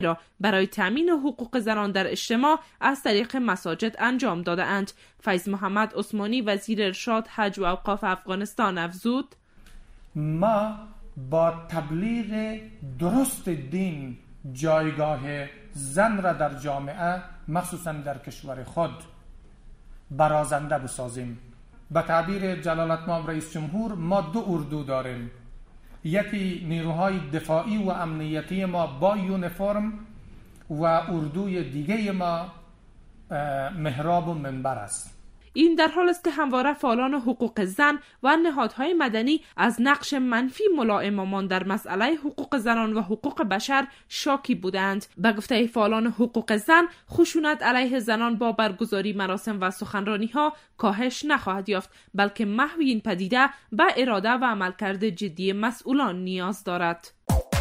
را برای تامین حقوق زنان در اجتماع از طریق مساجد انجام داده‌اند. فیض محمد عثمانی وزیر ارشاد، حج و اوقاف افغانستان افزود: ما با تبلیغ درست دین جایگاه زن را در جامعه مخصوصا در کشور خود برازنده بسازیم. به تعبیر جلالت مآب رئیس جمهور ما 2 اردو داریم، یکی نیروهای دفاعی و امنیتی ما با یونیفرم و اردوی دیگه ما محراب و منبر است. این در حال است که همواره فعالان حقوق زن و نهادهای مدنی از نقش منفی ملا امامان در مسئله حقوق زنان و حقوق بشر شاکی بودند. به گفته فعالان حقوق زن، خشونت علیه زنان با برگزاری مراسم و سخنرانی‌ها کاهش نخواهد یافت، بلکه محو این پدیده به اراده و عملکرد جدی مسئولان نیاز دارد.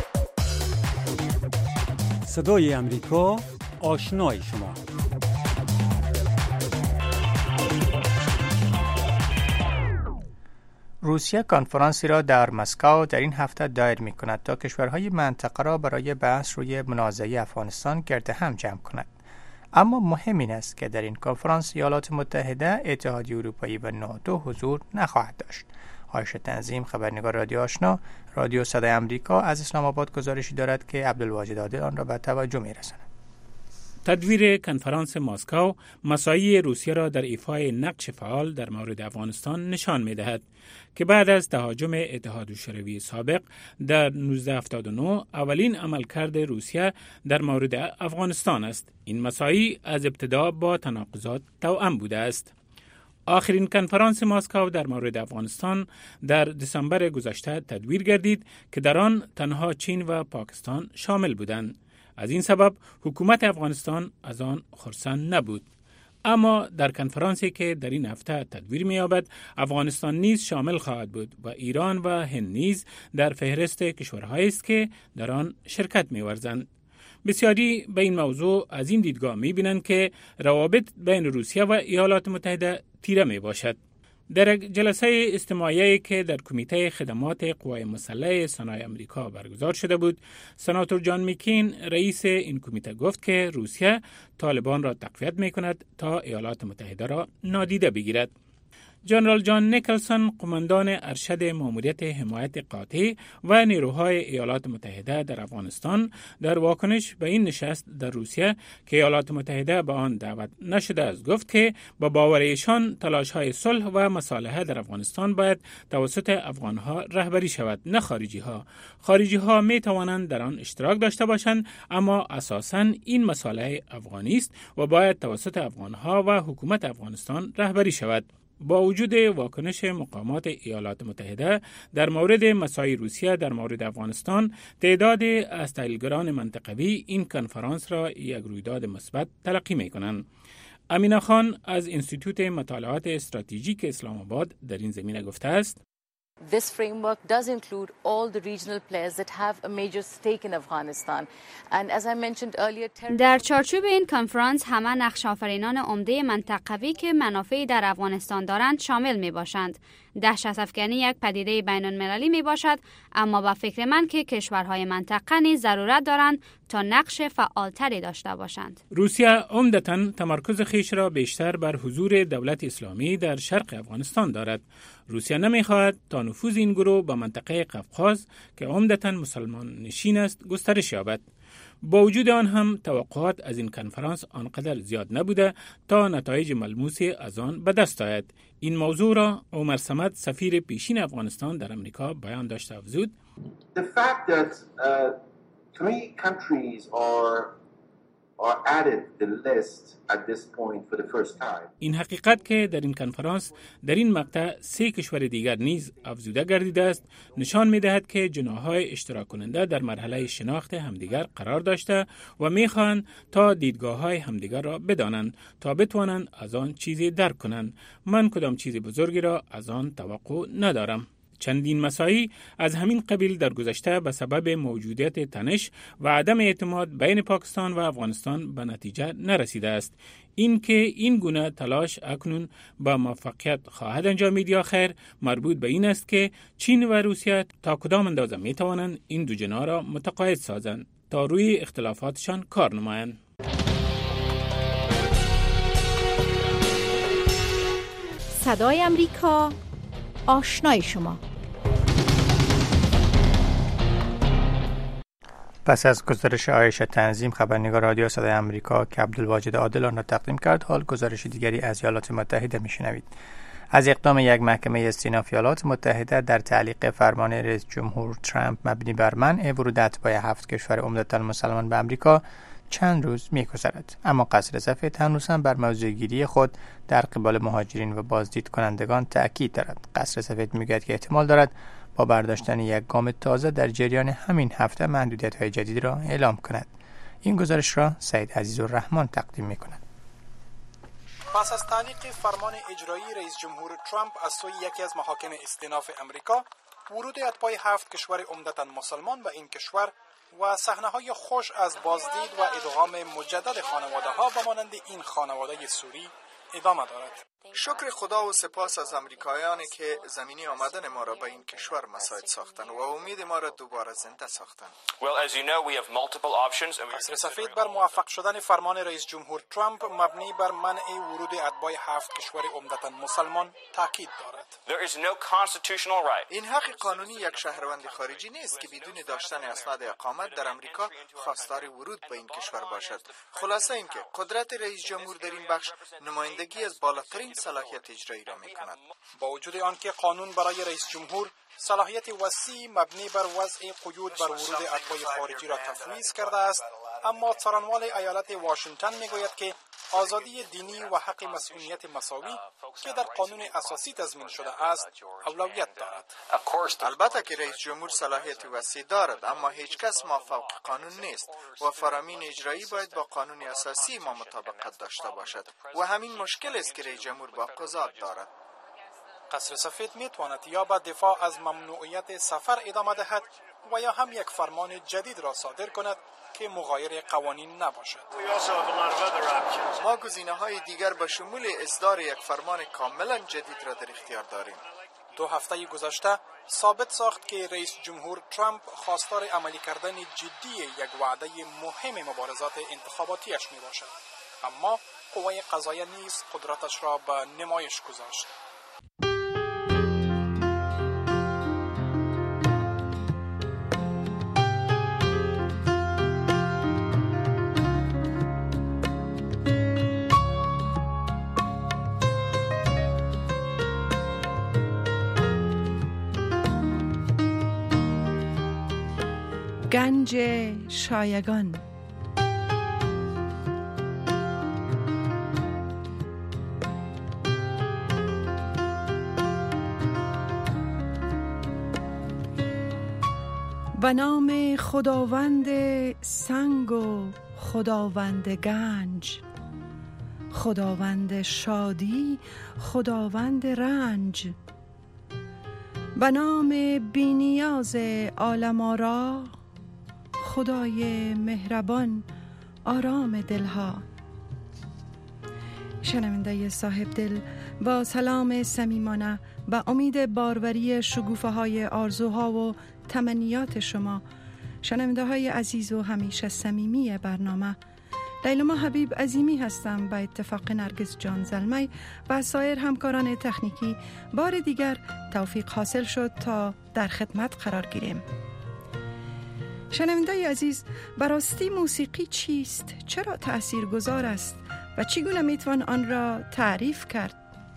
صدای امریکا، آشنای شما. روسیه کنفرانسی را در مسکو در این هفته دایر می کند تا کشورهای منطقه را برای بحث روی منازعه افغانستان گرد هم جمع کند. اما مهم این است که در این کنفرانس ایالات متحده، اتحادیه اروپایی و ناتو حضور نخواهد داشت. عایشه تنظیم، خبرنگار رادیو آشنا، رادیو صدای امریکا از اسلام آباد گزارشی دارد که عبدالواجد عادل آن را به توجه می رساند. تدویر کنفرانس مسکو مساعی روسیه را در ایفای نقش فعال در مورد افغانستان نشان می دهد که بعد از تهاجم اتحاد شوروی سابق در 1979 اولین عملکرد روسیه در مورد افغانستان است. این مساعی از ابتدا با تناقضات توأم بوده است. آخرین کنفرانس مسکو در مورد افغانستان در دسامبر گذشته تدویر گردید که در آن تنها چین و پاکستان شامل بودند. از این سبب حکومت افغانستان از آن خرسند نبود. اما در کنفرانسی که در این هفته تدویر می‌یابد، افغانستان نیز شامل خواهد بود و ایران و هند نیز در فهرست کشورهایی است که در آن شرکت می‌ورزند. بسیاری به این موضوع از این دیدگاه می‌بینند که روابط بین روسیه و ایالات متحده تیره میباشد. در جلسه اجتماعی که در کمیته خدمات قوای مسلح سنای امریکا برگزار شده بود، سناتور جان مکین رئیس این کمیته گفت که روسیه طالبان را تقویت می‌کند تا ایالات متحده را نادیده بگیرد. جنرال جان نیکلسون، قماندان ارشد ماموریت حمایت قاطع و نیروهای ایالات متحده در افغانستان، در واکنش به این نشست در روسیه که ایالات متحده به آن دعوت نشده است، گفت که با باور ایشان تلاش‌های صلح و مصالحه در افغانستان باید توسط افغان‌ها رهبری شود، نه خارجی‌ها. خارجی‌ها می‌توانند در آن اشتراک داشته باشند، اما اساساً این مصالحه افغانی است و باید توسط افغان‌ها و حکومت افغانستان رهبری شود. با وجود واکنش مقامات ایالات متحده در مورد مساعی روسیه در مورد افغانستان، تعداد از تحلیلگران منطقوی این کنفرانس را یک رویداد مثبت تلقی می‌کنند. امینه خان از انستیتوت مطالعات استراتژیک اسلام آباد در این زمینه گفته است: This framework does include all the regional players that have a major stake in Afghanistan. And as I mentioned earlier, در چارچوب این کنفرانس همه نقش آفرینان عمده منطقوی که منافعی در افغانستان دارند شامل می باشند. دهشت افکنی یک پدیده بین المللی می باشد، اما با فکر من که کشورهای منطقه نیز ضرورت دارند تا نقش فعالتری داشته باشند. روسیه عمدتاً تمرکز خویش را بیشتر بر حضور دولت اسلامی در شرق افغانستان دارد. روسیه نمی‌خواهد تا نفوذ این گروه به منطقه قفقاز که عمدتاً مسلمان نشین است گسترش یابد. با وجود آن هم توقعات از این کنفرانس آنقدر زیاد نبوده تا نتایج ملموسی از آن به دست آید. این موضوع را عمر صمد، سفیر پیشین افغانستان در امریکا، بیان داشته افزود: The fact that three countries are added the list at this point for the first time. این حقیقت که در این کنفرانس در این مقطع 3 کشور دیگر نیز افزوده گردیده است، نشان می‌دهد که جناح‌های اشتراک کننده در مرحله شناخت همدیگر قرار داشته و می‌خواهند تا دیدگاه‌های همدیگر را بدانند تا بتوانند از آن چیزی درک کنند. من کدام چیز بزرگی را از آن توقع ندارم. چندین مساعی از همین قبیل در گذشته به سبب موجودیت تنش و عدم اعتماد بین پاکستان و افغانستان به نتیجه نرسیده است. این که این گونه تلاش اکنون با موفقیت خواهد انجامید یا خیر، مربوط به این است که چین و روسیه تا کدام اندازه می توانند این دو جناح را متقاعد سازند. تا روی اختلافاتشان کار نمایند. صدای امریکا، آشنای شما. پس از گزارش عایشه تنظیم خبرنگار رادیو صدای آمریکا که عبدالواجد عادل آن را تقدیم کرد، حال گزارش دیگری از ایالات متحده میشنوید. از اقدام یک محکمه استیناف ایالات متحده در تعلیق فرمان رئیس جمهور ترامپ مبنی بر منع ورود اتباع 7 کشور عمدتاً مسلمان به آمریکا چند روز می‌گذرد، اما قصر سفید هنوز هم بر موضوع‌گیری خود در قبال مهاجرین و بازدید کنندگان تأکید دارد. قصر سفید می‌گوید که احتمال دارد با برداشتن یک گام تازه در جریان همین هفته محدودیت‌های جدید را اعلام کند. این گزارش را سید عزیزالرحمن تقدیم می‌کند. پس از تعلیق فرمان اجرایی رئیس جمهور ترامپ از سوی یکی از محاکم استیناف امریکا، ورود اتباع 7 کشور عمدتاً مسلمان به این کشور و صحنه‌های خوش از بازدید و ادغام مجدد خانواده‌ها به مانند این خانواده سوری ادامه دارد. شکر خدا و سپاس از امریکایانی که زمینی آمدن ما را به این کشور مساعد ساختند و امید ما را دوباره زنده ساختند. قصر سفید بر موفق شدن فرمان رئیس جمهور ترامپ مبنی بر منع ورود اتباع 7 کشور عمدتاً مسلمان تاکید دارد. این حق قانونی یک شهروند خارجی نیست که بدون داشتن اسناد اقامت در امریکا خواستار ورود به این کشور باشد. خلاصه اینکه قدرت رئیس جمهور در این بخش نمایندگی از بالاترین صلاحیت اجرایی را می‌کند. با وجود آنکه قانون برای رئیس جمهور صلاحیت وسیع مبنی بر وضع قیود بر ورود اتباع خارجی را تفویض کرده است، اما څارنوال ایالت واشنگتن میگوید که آزادی دینی و حق مسئولیت مساوی که در قانون اساسی تضمین شده است اولویت دارد. البته که رئیس جمهور صلاحیت وسیع دارد، اما هیچ کس مافوق قانون نیست و فرامین اجرایی باید با قانون اساسی ما مطابقت داشته باشد و همین مشکل است که رئیس جمهور با قضات دارد. قصر سفید میتواند یا به دفاع از ممنوعیت سفر ادامه دهد و یا هم یک فرمان جدید را صادر کند که مغایر قوانین نباشد. ما گزینه‌های دیگر به شمول اصدار یک فرمان کاملا جدید را در اختیار داریم. 2 هفته گذشته ثابت ساخت که رئیس جمهور ترامپ خواستار عملی کردن جدی یک وعده مهم مبارزات انتخاباتیش می باشد، اما قوه قضاییه نیز قدرتش را به نمایش گذاشت. گنج شایگان. به نام خداوند سنگ و خداوند گنج، خداوند شادی، خداوند رنج، به نام بی‌نیاز عالم آرا، خدای مهربان آرام دلها. شنونده صاحب دل، با سلام صمیمانه به امید باروری شگوفه های آرزوها و تمنیات شما شنونده های عزیز و همیشه صمیمی برنامه، لیلما حبیب عظیمی هستم. به اتفاق نرگس جان زلمی و سایر همکاران تکنیکی بار دیگر توفیق حاصل شد تا در خدمت قرار گیریم. شنونده عزیز، براستی موسیقی چیست؟ چرا تأثیرگذار است؟ و چگونه میتوان آن را تعریف کرد؟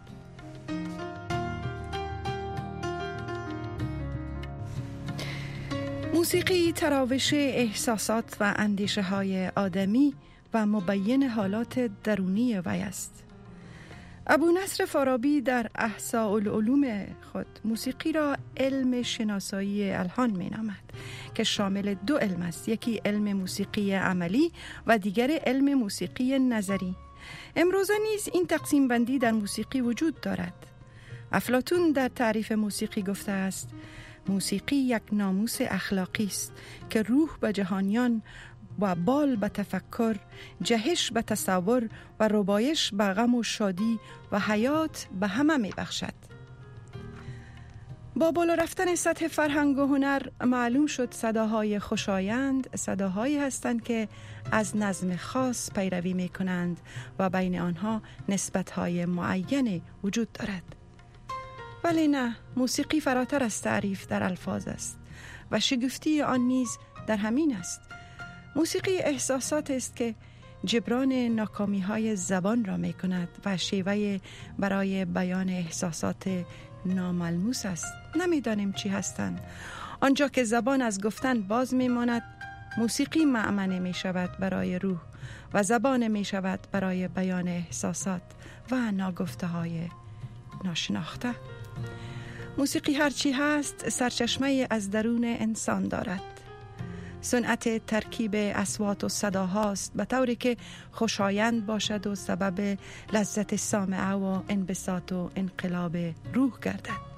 موسیقی تراوش احساسات و اندیشه های آدمی و مبین حالات درونی وی است. ابو نصر فارابی در احصاء العلوم خود موسیقی را علم شناسایی الحان می نامد که شامل 2 علم است، یکی علم موسیقی عملی و دیگر علم موسیقی نظری. امروزه نیز این تقسیم بندی در موسیقی وجود دارد. افلاطون در تعریف موسیقی گفته است: موسیقی یک ناموس اخلاقی است که روح به جهانیان و بال به تفکر، جهش به تصور و ربایش به غم و شادی و حیات به همه می بخشد. با بالا رفتن سطح فرهنگ و هنر معلوم شد صداهای خوشایند صداهایی هستند که از نظم خاص پیروی می کنند و بین آنها نسبت‌های معین وجود دارد. ولی نه، موسیقی فراتر از تعریف در الفاظ است و شگفتی آن نیز در همین است. موسیقی احساسات است که جبران ناکامی‌های زبان را می کند و شیوه برای بیان احساسات ناملموس است. نمیدانیم چی هستند. آنجا که زبان از گفتن باز می ماند، موسیقی مأمنه می شود برای روح و زبان می شود برای بیان احساسات و ناگفته های ناشناخته. موسیقی هرچی هست سرچشمه از درون انسان دارد. صنعت ترکیب اصوات و صداهاست به طوری که خوشایند باشد و سبب لذت سامعه و انبساط و انقلاب روح گردد.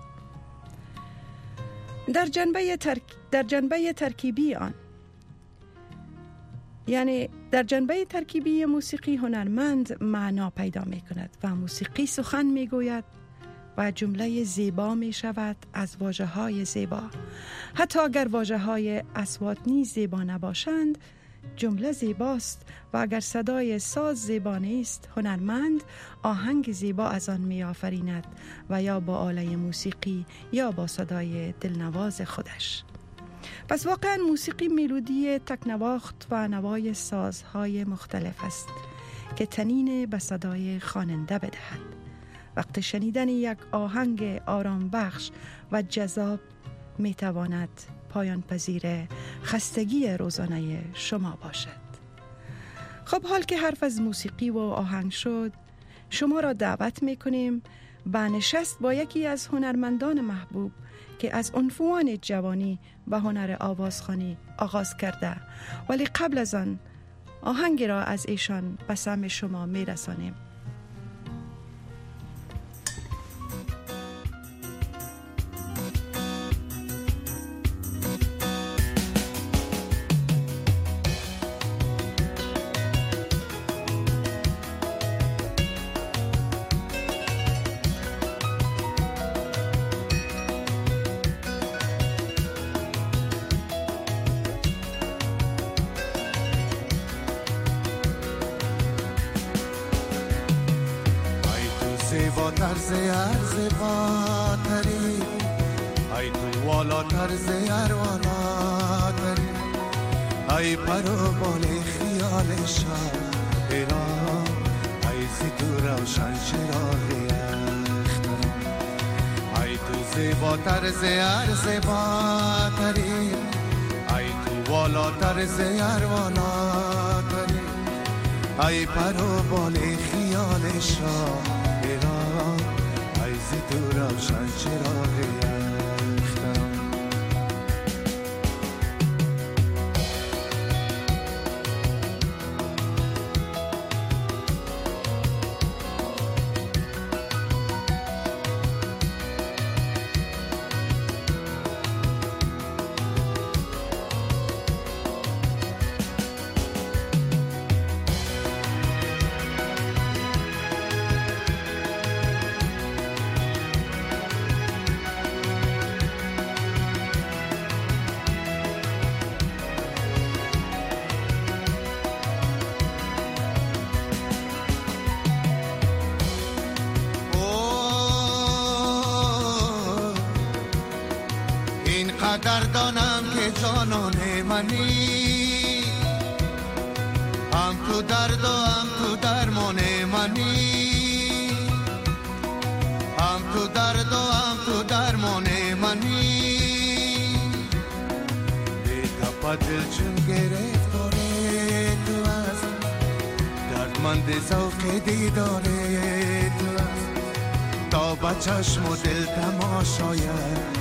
در جنبه ترکیبی آن، یعنی در جنبه ترکیبی موسیقی، هنرمند معنا پیدا می کند و موسیقی سخن می گوید و جمله زیبا می شود از واژه های زیبا. حتی اگر واژه های اصوات نیز زیبا نباشند، جمله زیباست و اگر صدای ساز زیبا نیست، هنرمند آهنگ زیبا از آن می آفریند و یا با آله موسیقی یا با صدای دلنواز خودش. پس واقعا موسیقی ملودی تکنواخت و نوای سازهای مختلف است که طنین به صدای خواننده بدهد. وقت شنیدن یک آهنگ آرام بخش و جذاب می تواند پایان پذیر خستگی روزانه شما باشد. خب حال که حرف از موسیقی و آهنگ شد، شما را دعوت می کنیم به نشست با یکی از هنرمندان محبوب که از عنفوان جوانی به هنر آوازخوانی آغاز کرده، ولی قبل از آن آهنگی را از ایشان به سمع شما می رسانیم. طرز عرض باتری ای تو والا طرز اروالاتری ای پرو بال خیال شب ایران ای زی تو روشن چراغی اختران ای تو زیبا طرز عرض باتری ای تو والا طرز اروالاتری ای پرو بال خیال شب ایران عیزی تو روشن چراغی اختران دردانم که جانان منی هم تو درد و هم تو درمان منی هم تو درد و هم تو درمان منی بی‌تاب دل چون گرفتاره تو از دردمند ذوق دیداره تو از تا با چشم و دل تماشاید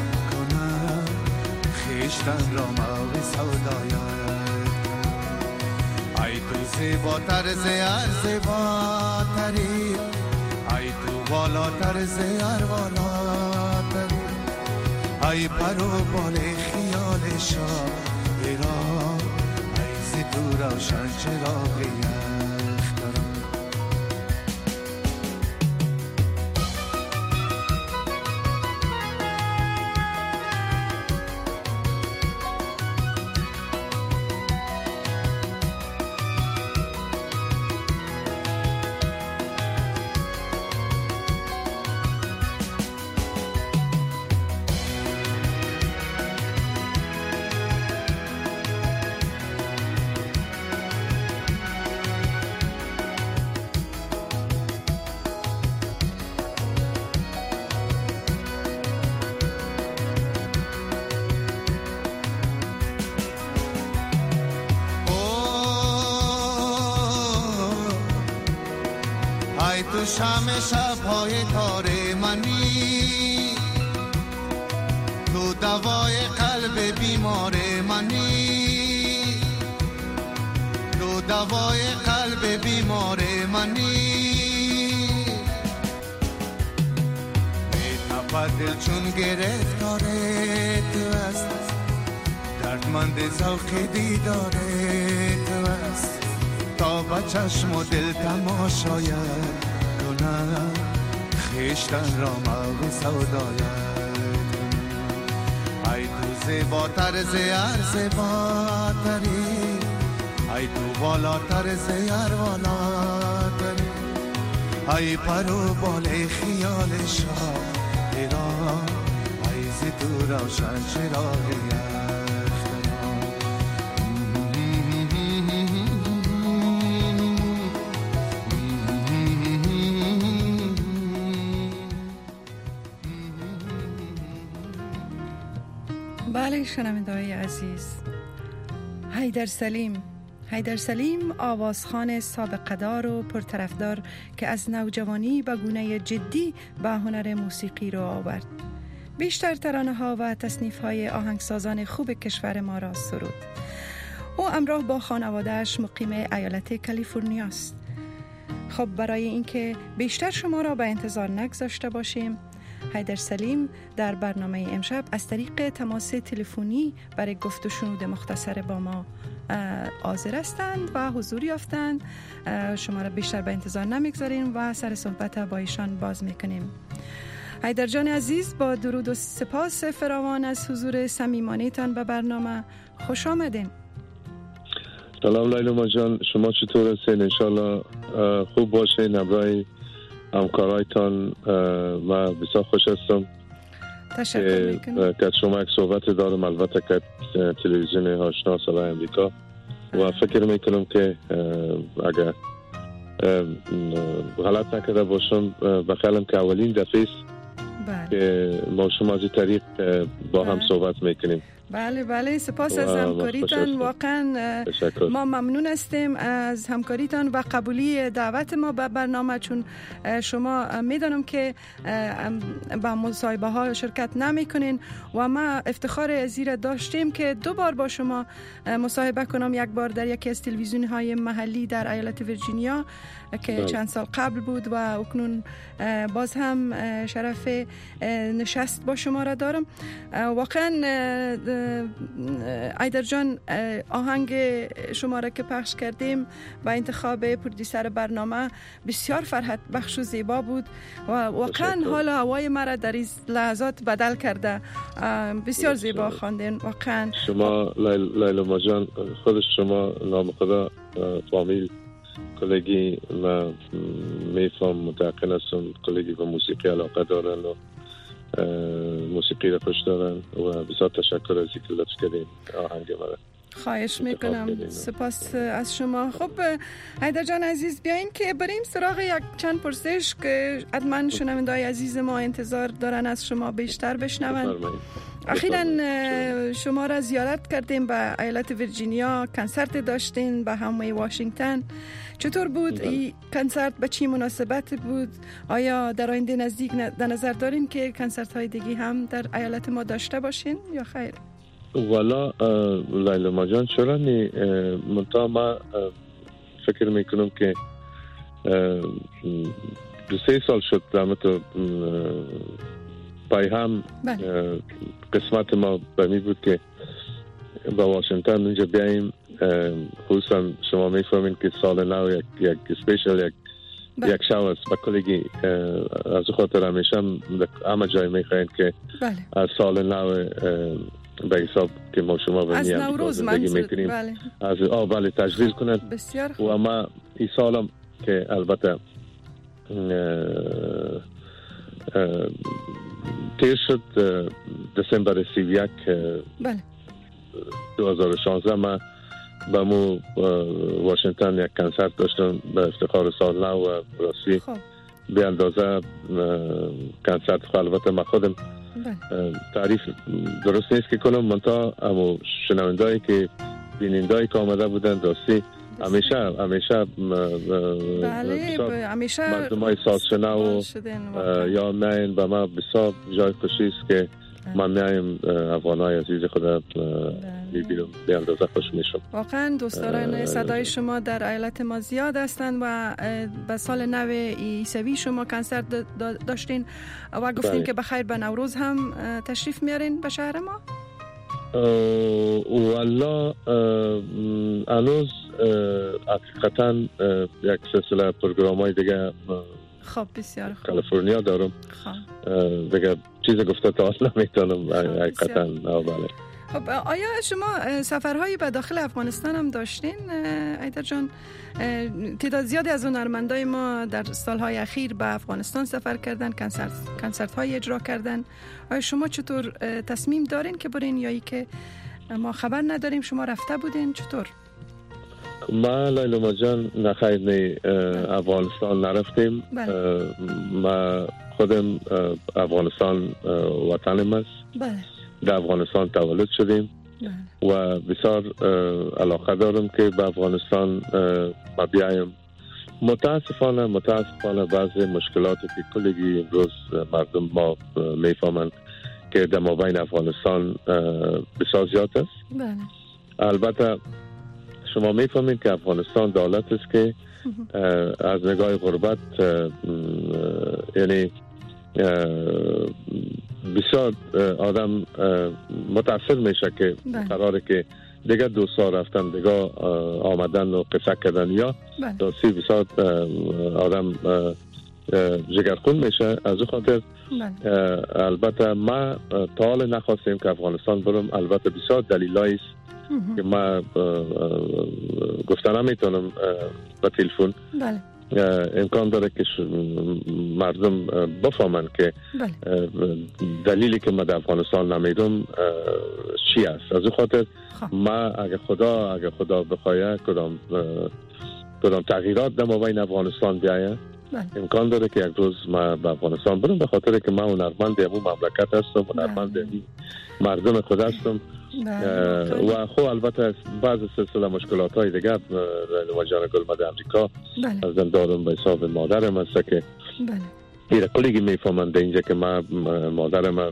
خیشتن را موی سودایت ای تو زیباتر زیار زیباتری ای تو والاتر زیار والاتری ای پرو بال خیال شاه ایران ای زی تو روشن چراغی تو شمع شب‌های تار منی، تو دوای قلب بیمار منی، تو دوای قلب بیمار منی. میتپد دل چون گرفتار تو است، دردمند ذوق دیدار تو است، تا با چشم و دل تماشاید کنم، خویشتن را موج سوداید کنم. ای تو زیباتر ز هر زیباتری، ای تو بالاتر ز هر بالاتری، ای پرو بال خیال شاهران، ای ز تو روشن چراغ بله شنونده‌های عزیز، حیدر سلیم آوازخوان سابقه‌دار و پرطرفدار که از نوجوانی به گونه جدی به هنر موسیقی رو آورد. بیشتر ترانه‌ها و تصنیف‌های آهنگسازان خوب کشور ما را سرود. او همراه با خانواده‌اش مقیم ایالت کالیفرنیا است. خب برای اینکه بیشتر شما را به انتظار نگذاشته باشیم، حیدر سلیم در برنامه امشب از طریق تماس تلفنی برای گفت و شنود مختصر با ما حاضر هستند و حضور یافتند. شما را بیشتر به انتظار نمیگذاریم و سر صحبت با ایشان باز میکنیم. حیدر جان عزیز، با درود و سپاس فراوان از حضور صمیمانه‌تان به برنامه، خوش آمدین. سلام لیلا جان، شما چطور هستین؟ انشالله خوب باشین. همراه همکارایتان و بسیار خوش هستم. تشکر میکنم که شما یک صحبت دارم، البته که تلویزیون آشنا صدای امریکا، و فکر میکنم که اگر غلط نکرده باشم بخیالم که اولین دفعه است که ما شما از این طریق با هم صحبت میکنیم. بله سپاس از همکاریتان. واقعا ما ممنون هستیم از همکاریتان و قبولی دعوت ما به برنامه، چون شما میدانم که با مصاحبه ها شرکت نمی کنین و ما افتخار ازیر داشتیم که 2 بار با شما مصاحبه کنم. یک بار در یکی از تلویزیون های محلی در ایالت ویرجینیا که چند سال قبل بود و اکنون باز هم شرف نشست با شما را دارم. واقعا حیدر جان، آهنگ شما را که پخش کردیم و انتخاب پرودیسر برنامه بسیار فرحت بخش و زیبا بود و واقعا حال هوای مرا در این لحظات بدل کرده. بسیار زیبا خواندین واقعا. شما لیلا جان، خود شما نام خدا فامیل کلگی و میفهم متعقل هستم، کلگی به موسیقی علاقه دارن و موسیقی را خوش دارن و بسیار تشکر از اینکه لطف کردین آهنگ مرا. خواهش میکنم، سپاس از شما. خب حیدر جان عزیز، بیاین که بریم سراغ یک چند پرسش که حتما شنونده‌های عزیز ما انتظار دارن از شما بیشتر بشنون. اخیراً شما را زیارت کردیم به ایالت ویرجینیا، کنسرت داشتین به همه واشنگتن. چطور بود این کنسرت؟ به چی مناسبت بود؟ آیا در آینده نزدیک در نظر دارین که کنسرت های دیگه هم در ایالت ما داشته باشین یا خیر؟ والا لیلا جان، چرا نی؟ منطقه ما فکر میکنم که 2-3 سال شد درمت پای هم قسمت ما بمی بود که با واشنگتن اونجا بیاییم. خصوصا شما میفهمین که سال نو یک سپیشل یک شو است با کلگی. از خاطر همیشه همه جای میخواین که از سال نو به حساب که ما شما و از نوروز میکنیم از بله تجلیل کنند. و اما این سالم که البته تیر شد دسامبر 31 2016 ما با مو واشنگتن یک کنسرت داشتم به افتخار سال نو و راستی به اندازه کنسرت البته ما خودم تعریف درست نیست که کنم، منتها امو شنوندهایی که بینندهایی که آمده بودن راستی همیشه بله همیشه مردمای سازشنه و یا میاین به ما بسیار جای خوشی است که من میایم افغانای عزیز خدا میبینم به اندازه خوش میشم. واقعا دوستداران صدای شما در ایالت ما زیاد هستند و به سال نو عیسوی شما کنسرت داشتین و گفتین که بخیر به نوروز هم تشریف میارین به شهر ما. والله هنوز حقیقتا یک سلسله پروگرام‌های دیگه خب بسیار خوب کالیفرنیا دارم. دیگه چیز گفته تا حالا نمیتونم حقیقتا. بله. خب آیا شما سفرهایی به داخل افغانستان هم داشتین ایدر جان؟ تعداد زیادی از هنرمندای ما در سالهای اخیر به افغانستان سفر کردن، کنسرت های اجرا کردن. آیا شما چطور تصمیم دارین که برین یا ای که ما خبر نداریم شما رفته بودین؟ چطور؟ ما لیلا جان نخیر نی افغانستان نرفتیم. ما خودم افغانستان وطنم است. بله. در افغانستان تولد شدیم و بسیار علاقه دارم که به افغانستان ما بیایم. متاسفانه بعضی مشکلاتی که کلگی امروز مردم ما میفهمند که در مابین افغانستان بسیار زیاد است. بله. البته شما میفهمید که افغانستان دولت است که از نگاه غربت یعنی بسیار آدم متاثر میشه که قراره که دیگه 2 سال رفتن دیگه آمدن و قصه کردن یا داسی بسیار آدم جگرخون میشه. از او خاطر البته ما تا حال نخواستیم که افغانستان برم. البته بسیار دلیلایی است که ما گفتن نمیتونم به تلفن. امکان داره که مردم بفهمن که دلیلی که ما در افغانستان نمیرم چی است. از او خاطر ما اگه خدا بخواه کدام تغییرات در مابین افغانستان بیایه امکان داره که یک روز ما به افغانستان برم، به خاطر که من هنرمند امون مملکت هستم، هنرمند مردم خود هستم. و خب البته بعض سلسله مشکلات های دیگه نواجان گل مده امریکا از دارم به حساب مادرم هست که ایره کلیگی میفهمند اینجا که مادرم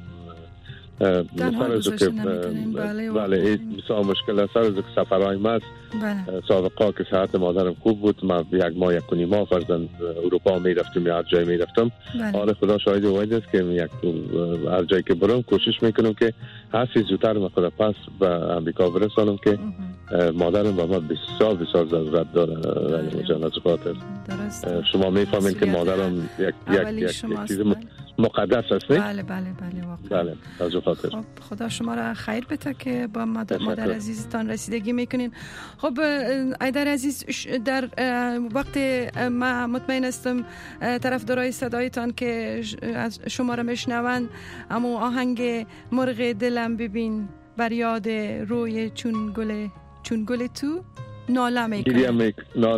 فرض که بله این بسیار مشکل است. فرض که سفرهای ما سابقا که صحت مادرم خوب بود، ما 1 ماه 1.5 ماه فرضاً اروپا میرفتم یا هر جای میرفتم. حالا خدا شاهد واحد است که هر جایی که برم کوشش میکنم که هرچی زودتر من خدا پس به امریکا برسانم که مادرم با ما بسیار ضرورت داره. از خاطر شما میفهمید که مادرم یک چیز مقدس است. بله واقعا. بله از خاطر. خب خدا شما را خیر بده که با مادر عزیزتان رسیدگی میکنین. خب ایدر عزیز، در وقت ما مطمئن هستم طرفدارای صدایتان که از شما را میشنوند، اما آهنگ مرغ دلم ببین بر یاد روی چون گل تو ناله میکنم.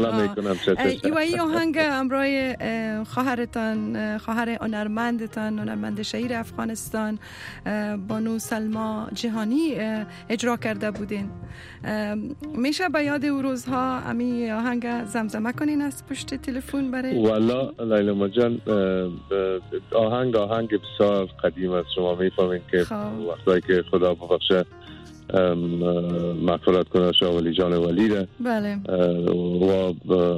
ای آهنگ امرای خواهرتان، خواهر هنرمندتان، هنرمند شهیر افغانستان بانو سلما جهانی اجرا کرده بودین. میشه به یاد او روزها امی آهنگ زمزمه کنین از پشت تلفن برای؟ والا لیلا جان آهنگ بسیار قدیم است. شما میفهمین که وقتی که خدا ببخشه مغفرت کنه شاه ولی جان ولیده. بله. و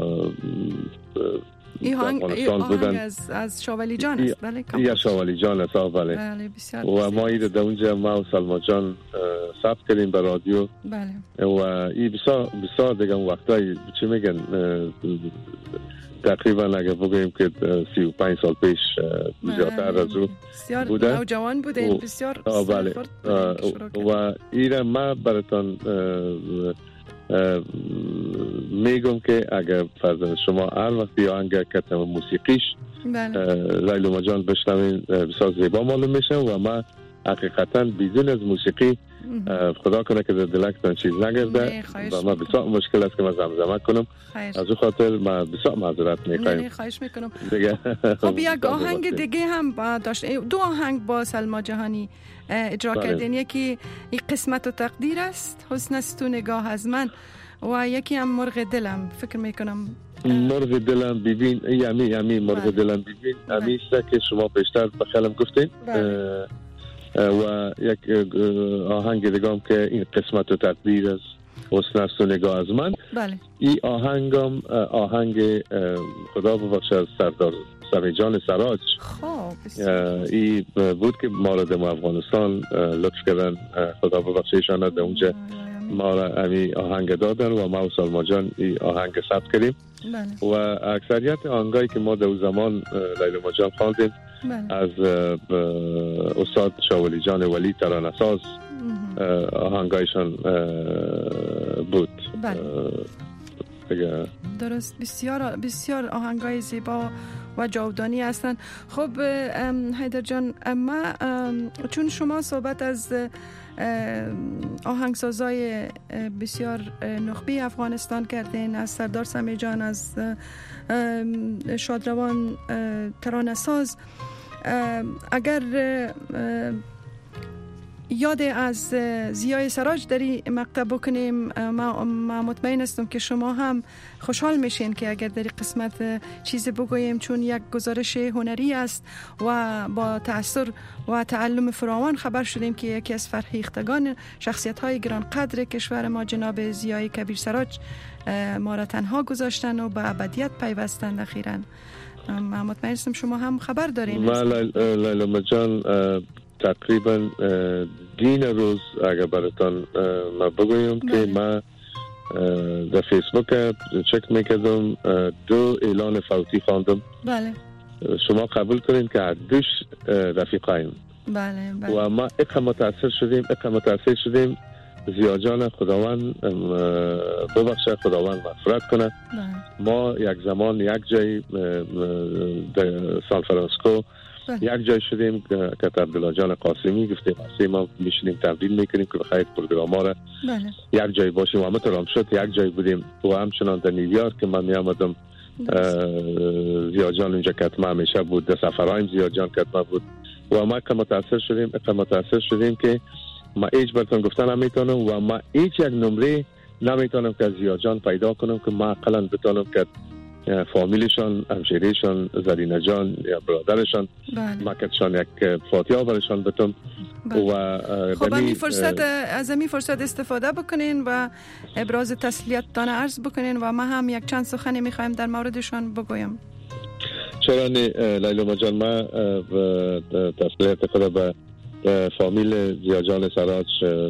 این آهنگ از شاه ولی جان است. بله یا شاه ولی جان است. بله. و ما ایده در اونجا ما و سلما جان ثبت کردیم به رادیو. بله. و این بسیار دیگه وقتایی چی میگن تقریبا اگه بگوییم که 35 سال پیش زیادتر از او بوده. نوجوان بوده بسیار. بله. و ایره ما براتون میگم که اگر فرضاً شما هر وقتی آهنگ کتم موسیقیش لیلا جان بشنوین بسیار زیبا معلوم میشه. و ما حقیقتاً بدون از موسیقی خدا کنه که در دلکتان چیز نگرده و ما بسیار مشکل است که ما زمزمه کنم. از او خاطر ما بسیار معذرت میخوایم. خواهش میکنم. خب یک آهنگ دیگه هم داشت، 2 آهنگ با سلما جهانی اجرا کردین. یکی این قسمت و تقدیر است، حسن است تو نگاه از من. و یکی هم مرغ دلم فکر میکنم. مرغ دلم ببین یمی مرغ دلم ببین امی است که شما بیشتر بخلم گفتین. و یک آهنگ دیگه هم که این قسمت و تقدیر از حسن است و نگاه از من. بله. این آهنگم آهنگ خدا ببخشه از سردار سمیجان سراج. این بود که ما را در افغانستان لطف کردن، خدا ببخشیشان در اونجا ما را امی آهنگ دادن و ما و سلما جان این آهنگ ثبت کردیم. و اکثریت آهنگایی که ما در اون زمان لیلا جان خواندیم از استاد شاولی جان ولی ترانه‌ساز آهنگایشان بود. درست. بسیار بسیار آهنگای زیبا و جاودانی هستند. خب حیدر جان، ما چون شما صحبت از آهنگسازای بسیار نخبه افغانستان کردین، از سردار سمی جان، از شادروان ترانه‌ساز، اگر یاد از ضیای سراج در این مقطع بکنیم، ما مطمئن هستم که شما هم خوشحال میشین که اگر در این قسمت چیزی بگوییم، چون یک گزارش هنری است و با تأثیر و تعلم فراوان خبر شدیم که یکی از فرهیختگان شخصیت‌های گران قدر کشور ما جناب ضیای کبیر سراج ما را تنها گذاشتن و به ابدیت پیوستند اخیراً. ما مطمئن هستم شما هم خبر دارین. لیلا جان، تقریبا دین روز اگر براتان ما بگویم که ما در فیسبوک چک میکردم 2 اعلان فوتی خواندم. بله. شما قبول کنین که دوش رفیقایم. بله. و ما اقا متاثر شدیم ضیا جان خداوند ببخشه، خداوند مغفرت کنه. ما یک زمان یک جای در سان فرانسیسکو یک جای شدیم که عبدالله جان قاسمی گفتیم ما میشینیم تبدیل میکنیم که بخواید پروگرام ها را یک جای باشیم و همه هم شد یک جای بودیم. و همچنان در نیویورک که من میامدم ضیا جان اونجا کتمه همیشه بود، در سفرهایم ضیا جان کتمه بود. و ما که متاثر شدیم که ما ایج براتون گفتن نمیتونم و ما هیچ یک نمره نمیتونم که ضیا جان پیدا کنم که ما اقلا بتونم که فامیلشان، همشیریشان، زرینه جان یا برادرشان مکتشان یک فاتحه برشان بتم. و خب از این فرصت استفاده بکنین و ابراز تسلیتتان عرض بکنین و ما هم یک چند سخنی میخوایم در موردشان بگویم. چرا نه لیلا جان، ما تسلیت خدا به فامیل ضیا جان سراج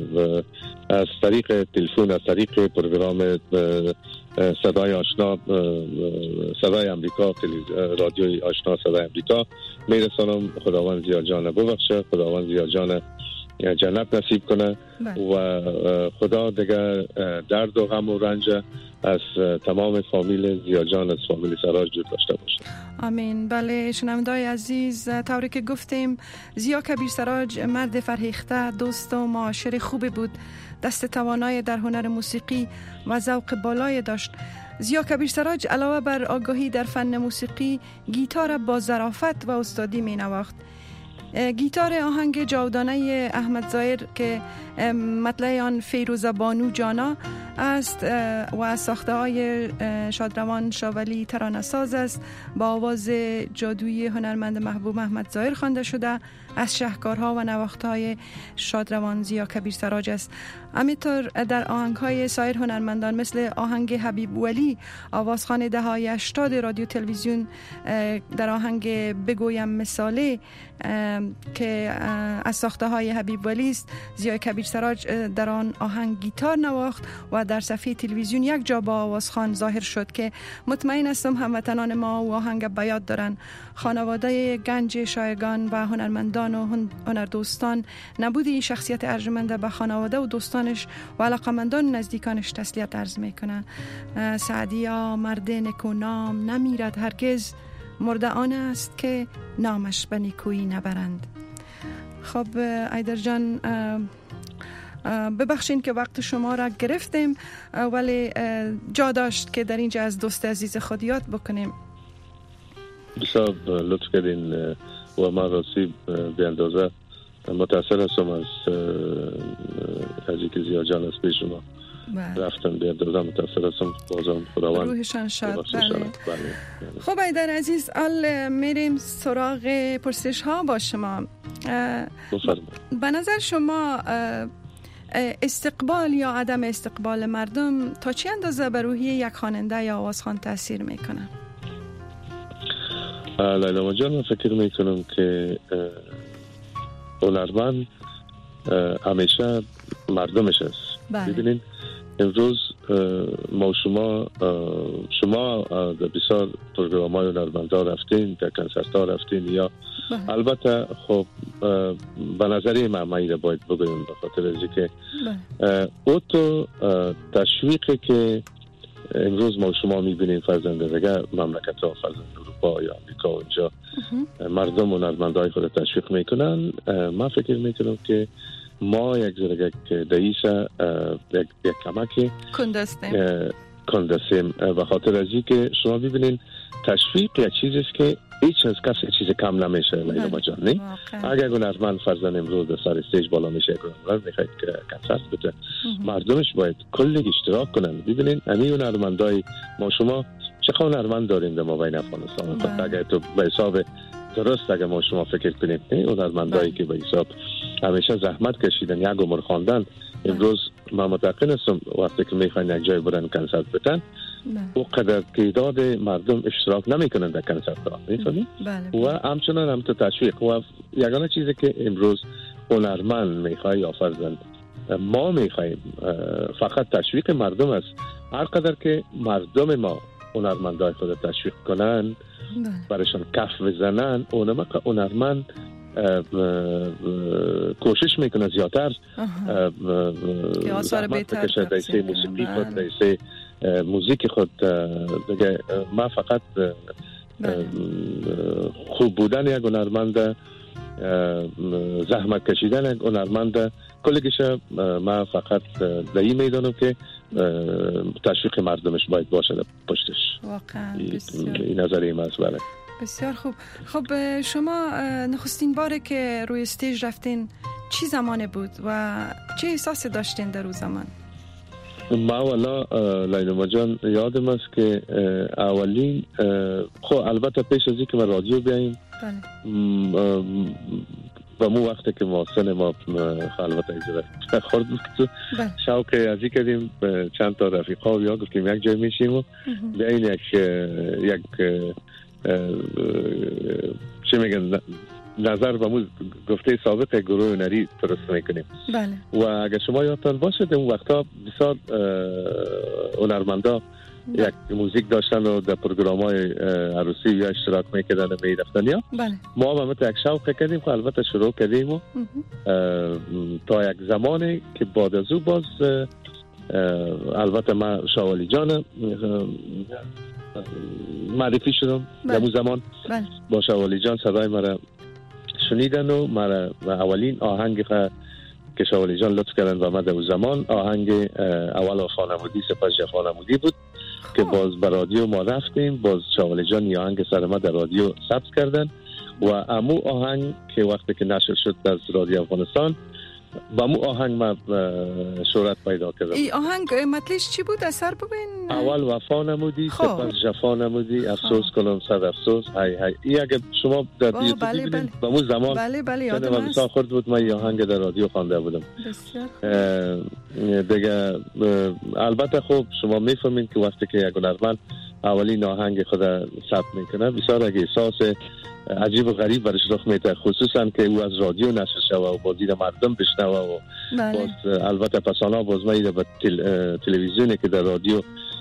از طریق تلفن، از طریق پروگرام صدای آشنا، صدای امریکا، رادیوی آشنا صدای امریکا میرسانم. خداوند ضیا جان ببخشه، خداوند ضیا جان جنت نصیب کنه و خدا دیگر درد و غم و رنج از تمام فامیل ضیا جان، از فامیل سراج دور داشته باشه. آمین. بله شنوندای عزیز، طوری که گفتیم ضیا کبیر سراج مرد فرهیخته، دوست و معاشر خوبی بود، دست توانای در هنر موسیقی و ذوق بالای داشت. ضیا کبیر سراج علاوه بر آگاهی در فن موسیقی، گیتار با ظرافت و استادی می نواخت. گیتار آهنگ جاودانه احمد ظاهر که مطلع آن فیروزه بانو جانا است و از ساخته های شادروان شاولی ترانه‌ساز است، با آواز جادویی هنرمند محبوب احمد ظاهر خوانده شده، از شهکارها و نواختهای شادروان ضیا کبیر سراج است. همینطور در آهنگ‌های سایر هنرمندان مثل آهنگ حبیب ولی آوازخوان دهه‌های 80 رادیو تلویزیون در آهنگ بگویم مثاله که از ساخته‌های حبیب ولی است، ضیا کبیر سراج در آن آهنگ گیتار نواخت و در صفحه تلویزیون یک جا با آوازخوان ظاهر شد که مطمئن هستم هموطنان ما و آهنگ بیاد دارن. خانواده گنج شایگان و هنرمندان و هنردوستان نبود این شخصیت ارجمنده به خانواده و دوستانش و علاقمندان نزدیکانش تسلیت عرض میکنه. سعدیا مرد نکونام نمیرد هرگز، مرده آن است که نامش به نیکویی نبرند. خب ایدر جان، ببخشین که وقت شما را گرفتیم، ولی جا داشت که در اینجا از دوست عزیز خود یاد بکنیم. بسیار لطف کردین و من راستی به اندازه متاثر هستم از اینکه ضیا جان از پیش شما رفتن به دادم متاسف هستم بازم خداوند روحشان شاد. بله. خب ایدر عزیز میریم سراغ پرسش ها با شما. به نظر شما استقبال یا عدم استقبال مردم تا چه اندازه بر روحیه یک خواننده یا آوازخوان تاثیر میکنه؟ لیلا جان، من فکر میکنم که هنرمند همیشه مردمش است. ببینید امروز ما شما در بسیار پروگرام‌های هنرمندا رفتین، در کنسرت‌ها رفتین یا البته خب به نظری من را باید بگویم به خاطر از اینکه اوتو تشویقی که امروز ما شما می‌بینیم فرزند دیگه مملکت‌ها فرزند اروپا یا آمریکا و اینجا مردم هنرمندای خود تشویق میکنن، من فکر میکنم که ما یک دایسه یک کمکی کندستیم به خاطر از اینکه شما ببینین تشویق یک چیزی است که هیچ از کسی چیز کم نمیشه. لیلا جان نه اگر هنرمند فرزند امروز در سر استیج بالا میشه هنرمند میخواد که کنسرت بده، مردمش باید کلی اشتراک کنن. ببینین همین هنرمندای ما شما چه هنرمند داریم در ما بین افغانستان. اگر تو به حساب درست اگر ما شما فکر کنیم هنرمندایی که به حساب همیشه زحمت کشیدن یک عمر خواندن، امروز من متأکد هستم وقتی که میخواین یک جای برن کنسرت بدن او قدر تعداد مردم اشتراک نمیکنن در کنسرت ها، میفهمید؟ و همچنان هم تو تشویق و یگانه چیزی که امروز هنرمند میخواد یا فرزند ما میخوایم فقط تشویق مردم است. هر قدر که مردم ما هنرمندای خود تشویق کنن برایشان کف بزنن، اونم که هنرمند کوشش میکنه زیادتر زحمت بکشه دیسه موسیقی خود، دیسه موزیک خود. دیگه ما فقط خوب بودن یک هنرمند، زحمت کشیدن یک هنرمند کلگیش ما فقط دایی میدانم که تشویق مردمش باید باشه پشتش. واقعا این نظری من است. بله بسیار خوب. خب شما نخستین باره که روی استیج رفتین چی زمانه بود و چه احساسی داشتین در اون زمان؟ ما والا لیلا جان یادم است که اولین خب البته پیش از این که ما رادیو بیاییم و مو وقتی که ما سن ما البته اجازه خورد بود که شوق از این کردیم چند تا رفیقا یا گفتیم یک جای میشیم و بیاییم یک چه میگن نظر به مو گفته سابق گروه هنری درست میکنیم. و اگر شما یادتان باشه اون وقتا بسیار هنرمندا یک موزیک داشتن و در پروگرام‌های عروسی یا اشتراک میکردن و میرفتن یا ما هم یک شوق کردیم که البته شروع کردیم و تا یک زمانی که بعد از او باز البته من شاولی جان معرفی شدم در اون زمان. با شاولی جان صدای مرا شنیدن و مرا اولین آهنگ که شاولی جان لطف کردن و من در اون زمان آهنگ اول خانمودی سپس جفانمودی بود که باز به رادیو ما رفتیم، باز شاولی جان یا آهنگ سر ما در رادیو ثبت کردن و امو آهنگ که وقتی که نشر شد از رادیو افغانستان با مو آهنگ ما شهرت پیدا کردم. ای آهنگ مطلبش چی بود؟ اثر ببین. اول وفا نمودی سپس جفا نمودی افسوس کنم صد افسوس های ای اگه شما در یوتیوب ببینید با مو زمان یادم است. بسیار خورد بود من یه آهنگ در رادیو خوانده بودم. دیگه البته خب شما میفهمید که وقتی که یک هنرمند اولین آهنگ خود ثبت میکنه بسیار اگه احساس عجیب و غریب برش رخ میده، خصوصا که او از رادیو نشر شوه و بازی مردم بشنوه و باز البته پسانا باز میده به تلویزیونی که در رادیو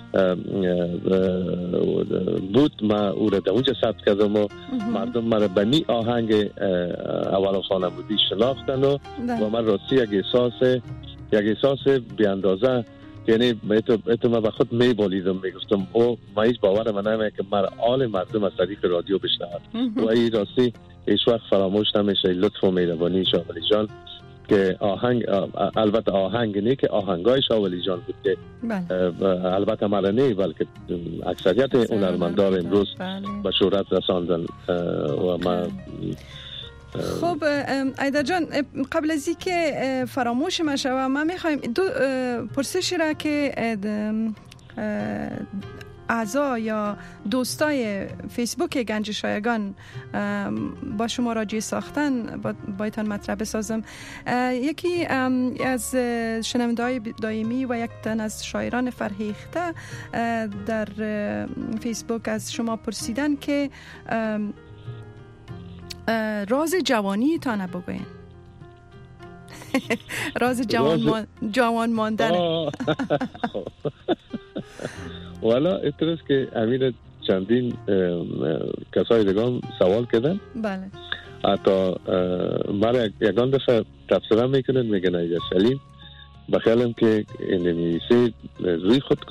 بود ما او را در اونجا ثبت کردم و مردم مرا به می آهنگ اول خانمودی شناختن و من راستی یک احساس بی اندازه، یعنی اتو من به خود میبالیدم میگفتم او ما هیچ باور من نمیه که آل مردم از طریق رادیو بشنوند و این راستی هیچ وقت فراموش نمیشه. لطف و مهربانی شاولی جان که آهنگ البته آهنگ نه که آهنگای شاولی جان بود که البته مرا نه بلکه اکثریت هنرمندان امروز به شهرت رساندن و من خب ایدا جان، قبل از اینکه فراموش مشه ما میخوایم دو پرسش را که اعضا یا دوستای فیسبوک گنج شایگان با شما راجع ساختن بایتان مطرح بسازم. یکی از شنونده‌های دائمی و یک تن از شاعران فرهیخته در فیسبوک از شما پرسیدن که راز جوانی تا نبگوین. راز جوان ماندن. والا اترس که امیر چندین کسای دیگه سوال کردن. بله. حتی من یکان دفعه تفسیرم میکنن میگن ایجا سلیم بخیالم که این نمیسی روی خود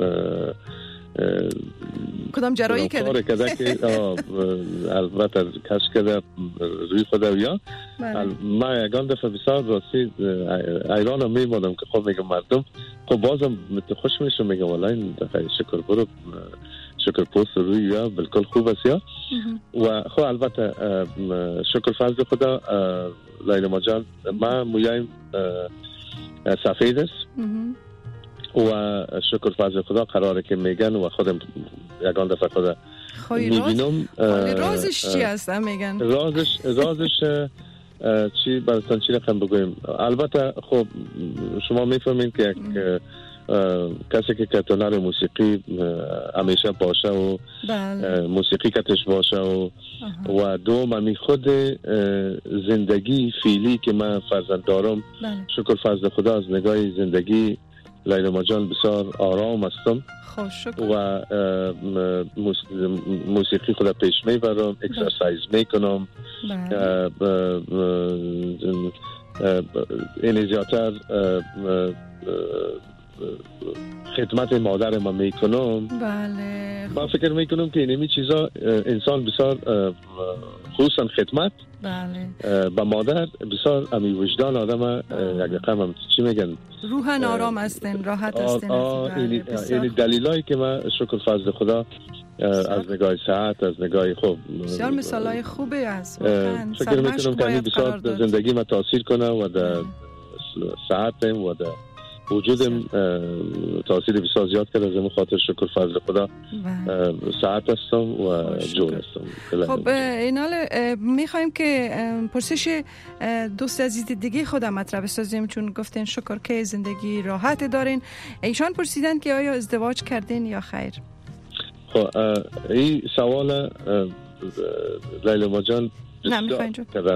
کدام جرایی کرده که البته کش کرده روی خود یا من یکان دفعه بسیار راستی ایران هم میمادم که خب میگم مردم خب بازم خوش میشه میگم والا این دفعه شکر پوست روی یا بلکل خوب است یا و خب البته شکر فضل خدا لیلا مجان من مویایم سفید است و شکر فضل خدا قراره که میگن و خودم یکان دفعه خدا میبینم. رازش چی هست میگن؟ رازش چی براتون چی رقم بگویم. البته خب شما میفهمین که یک کسی که کتونر موسیقی همیشه باشه و موسیقی کتش باشه و دوم همی خود زندگی فعلی که من فرزند دارم شکر فضل خدا از نگاه زندگی لیلا مجان بسیار آرام هستم و موسیقی خدا پیش میبرم، اکسرسایز میکنم، این زیادتر خدمت مادر ما میکنم. بله. من فکر میکنم که اینمی چیزا انسان بسیار خصوصا خدمت با مادر بسیار امی وجدان آدم یک رقم هم چی میگن روحن آرام هستن، راحت هستن. این دلیلایی که من شکر فضل خدا از نگاه صحت، از نگاه خوب بسیار مثالای خوبی است. فکر میکنم که این بسیار زندگی ما تاثیر کنه و در صحتم و در وجودم تاثیر بسیار زیاد کرده. از این خاطر شکر فضل خدا ساعت هستم و جون هستم. خب اینال میخوایم که پرسش دوست عزیز دیگه خودم مطرح بسازیم، چون گفتین شکر که زندگی راحت دارین. ایشان پرسیدن که آیا ازدواج کردین یا خیر؟ خب این سوال لیلا مجان نمیخواین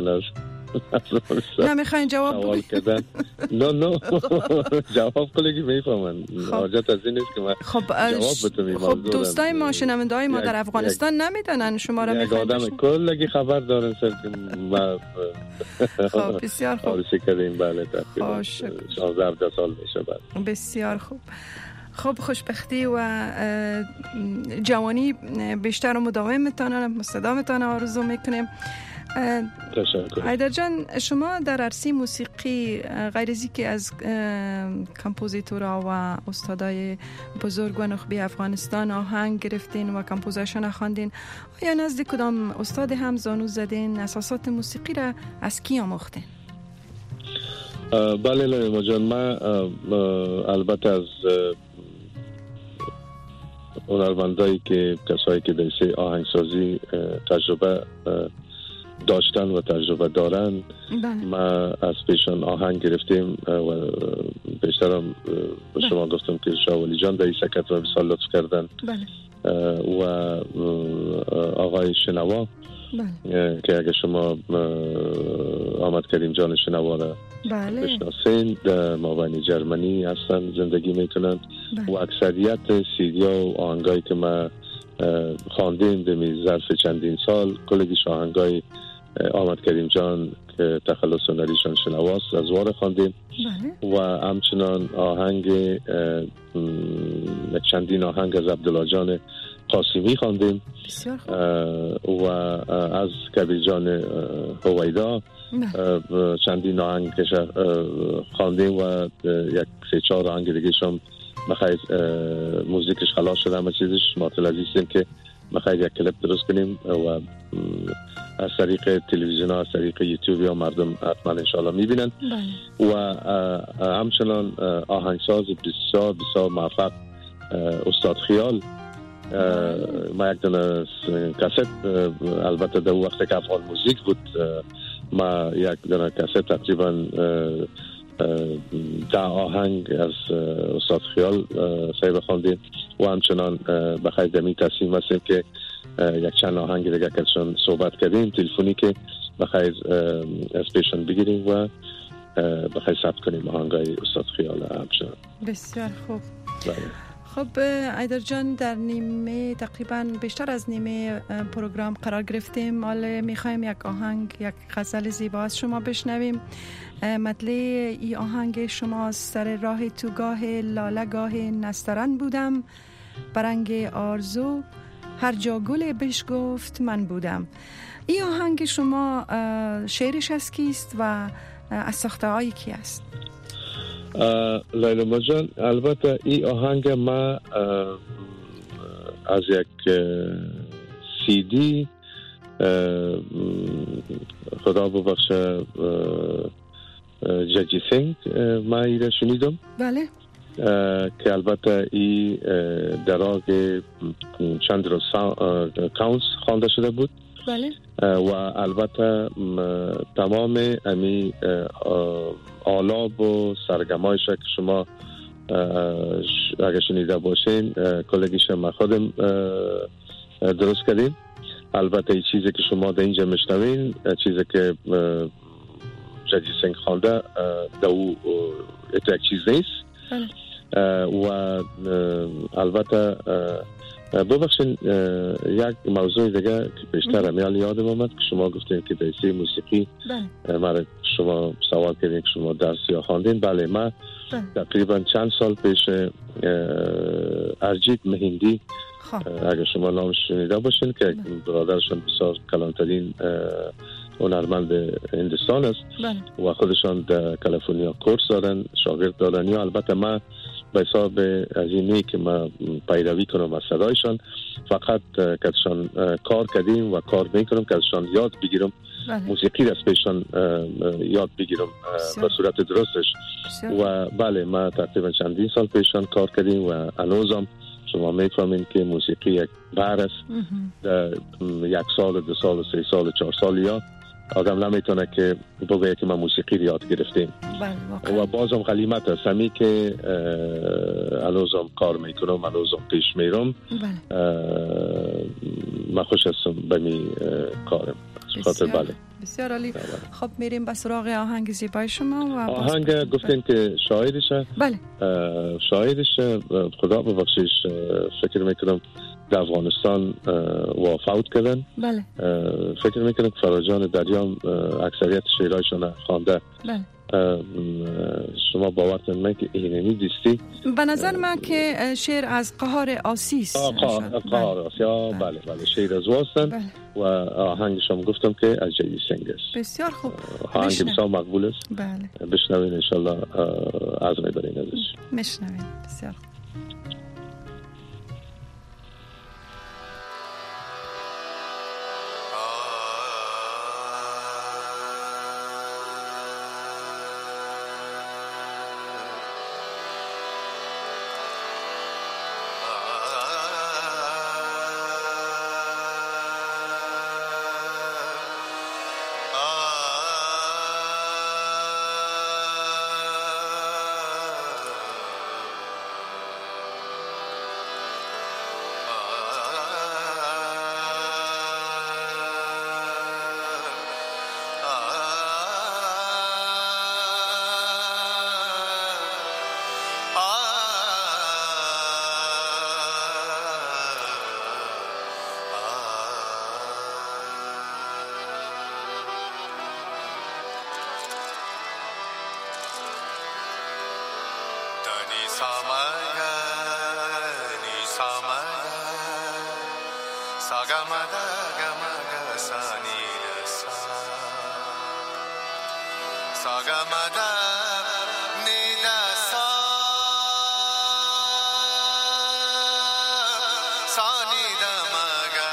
نمیخواین جواب کردن؟ نه جواب کلگی میفهمن. حاجت از این نیست که من جواب بتونیم. خب دوستای ما، شنونده های ما در افغانستان نمیدونن شما را میخواین. یک آدم کلگی خبر دارن سر که ما خب بسیار خوب آرسی کردیم. بله تقریبا 16-17 سال میشه. بعد بسیار خوب. خب خوشبختی و جوانی بیشتر و مداومتان مستدامتان آرزو میکنیم. ایدا جان، شما در عرصه موسیقی غیر از که از کمپوزیتورها و استادای بزرگ و نخبه افغانستان آهنگ گرفتین و کمپوزیشن خواندین، آیا نزد کدام استاد هم زانو زدین؟ اساسات موسیقی را از کی آموختین؟ بله لیلا جان، من البته از هنرمندایی که کسایی که در سه آهنگسازی تجربه داشتن و تجربه دارن ما از پیشان آهنگ گرفتیم و بیشترم به شما گفتم که شاه ولی جان در این سکت و بسیار لطف کردن و آقای شنوا که اگه شما آمد کریم جان شنوا را بشناسین در مابین جرمنی هستن، زندگی میکنن و اکثریت سیدیا و آهنگایی که ما خواندیم در ظرف چندین سال کلگیش آهنگای آمد کریم جان که تخلص هنریشان شنواست از وار خواندیم و همچنان آهنگ چندین آهنگ از عبدالله جان قاسمی خواندیم و از کبیر جان هویدا چندین آهنگ خواندیم و یک 3-4 آهنگ دیگه شم بخیر موزیکش خلاص شده. همه چیزش مطلع عزیزیم که بخیر یک کلیپ درست کنیم و از طریق تلویزیون ها، از طریق یوتیوب یا مردم حتما انشاءالله میبینن. و همچنان آهنگساز بسیار بسیار موفق استاد خیال، ما یک دونه کست، البته در وقت که افغان موزیک بود، ما یک دونه کست تقریبا 10 آهنگ از استاد خیال صاحب خواندیم و همچنان بخیر دمی تصمیم هستیم که یک چند آهنگ دیگه کلشان صحبت کردیم تلفنی که بخیر اسپیشن بگیریم و بخیر ثبت کنیم آهنگای استاد خیال همچنان. بسیار خوب. خب ایدر جان، در نیمه تقریبا بیشتر از نیمه پروگرام قرار گرفتیم. حالا میخوایم یک آهنگ، یک غزل زیبا از شما بشنویم. مطلع ای آهنگ شما سر راه تو گاه لاله گاه نسترن بودم، برنگ آرزو هر جا گل بش گفت من بودم. این آهنگ شما شعرش از کیست و از ساخته هایی کی است؟ لیلا مجان، البته این آهنگ ما از یک CD خدا ببخشه جاجی سینگ ما ایره شنیدم. بله. که البته این دراگ چند روز کاونس خوانده شده بود. بله. و البته تمام امی آلاب و سرگمایش که شما اگه شنیده باشین کلگیش ما خودم درست کردیم. البته این چیزی که شما در اینجا مشنوین، چیزی که جاجی سینگ خوانده دو یک چیز نیست. و البته ببخشین یک موضوع دیگه که بیشتر همیال یادم آمد که شما گفتین که دیسی موسیقی مرا شما سوال کردین که شما درس یا خواندین. بله، من تقریبا چند سال پیش ارجیت مهندی، اگر شما نامش شنیده باشین، که برادرشان بسیار کلانترین هنرمند هندوستان است و خودشان در کالیفرنیا کورس دارن، شاگرد دارن. یا البته من به حساب از اینی که من پیروی کنم از صدایشان، فقط کهشان کار کردیم و کار میکنم که ازشان یاد بگیرم، موسیقی را پیشان یاد بگیرم به صورت درستش. و بله، ما تقریبا چندین سال پیشان کار کردیم و هنوزم شما میفهمین که موسیقی یک بحر است. یک سال، 2 سال، 3 سال، 4 سال یا آدم نمیتونه که بگه که ما موسیقی رو یاد گرفتیم. و بازم غلیمت است همی که هنوزم کار میکنم، هنوزم پیش میرم. من خوش هستم به می کارم. خاطر بله. بسیار عالی. خب میریم به سراغ آهنگ زیبای شما. و آهنگ گفتین که شاعرشه. بله. شاعرشه خدا ببخشش، فکر میکنم در افغانستان وفات کردن. بله. فکر میکنم که فراجان دریام اکثریت شعرهایشان خوانده. بله. شما باور کنید که اینمی دیستی به نظر من که شعر از قهار آسیس قهار آسیا. بله بله، شعر از واستن. و آهنگش هم گفتم که از جاجی سینگ است. بسیار خوب. آهنگ بسیار مقبول است. بله. بشنوین انشالله از میبرین ازش. میشنوین. بسیار خوب. Sani da maga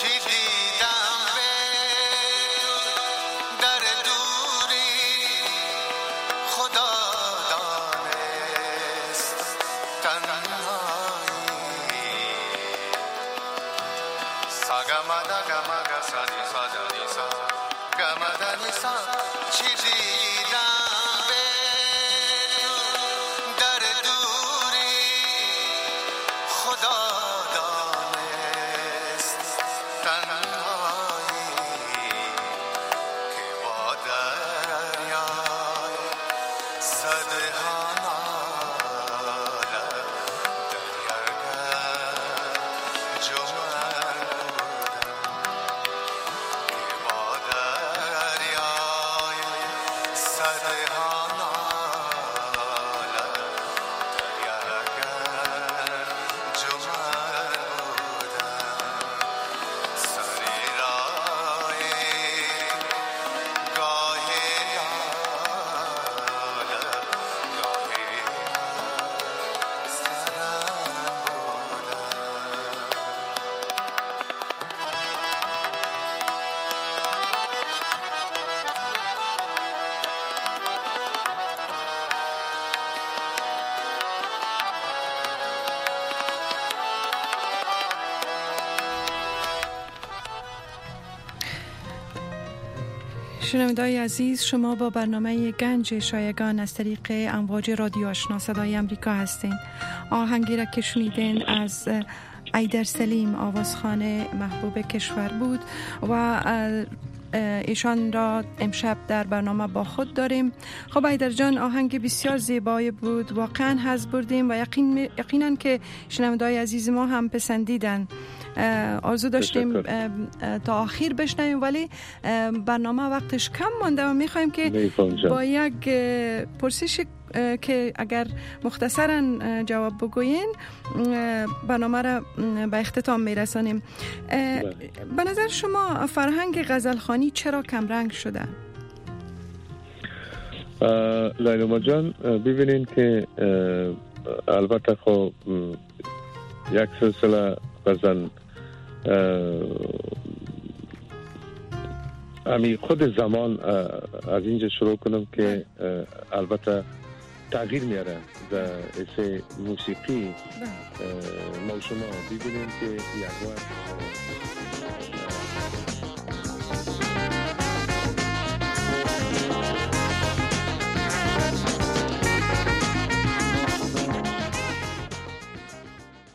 شنونده‌های عزیز، شما با برنامه گنج شایگان از طریق امواج رادیو آشنا صدای امریکا هستین. آهنگی را که شنیدین از ایدر سلیم، آوازخوان محبوب کشور بود و ایشان را امشب در برنامه با خود داریم. خب ایدر جان، آهنگ بسیار زیبایی بود، واقعا حظ بردیم و یقینا که شنونده‌های عزیز ما هم پسندیدن. آرزو داشتیم تا آخر بشنویم ولی برنامه وقتش کم مانده و میخوایم که با یک پرسش که اگر مختصرا جواب بگوین برنامه را به اختتام میرسانیم. به نظر شما فرهنگ غزلخوانی چرا کمرنگ شده؟ لیلا جان، ببینین که البته خب یک سلسله غزل امی خود زمان از اینجا شروع کنم که البته تغییر میاره در اسه موسیقی. ما شما ببینیم که یک وقت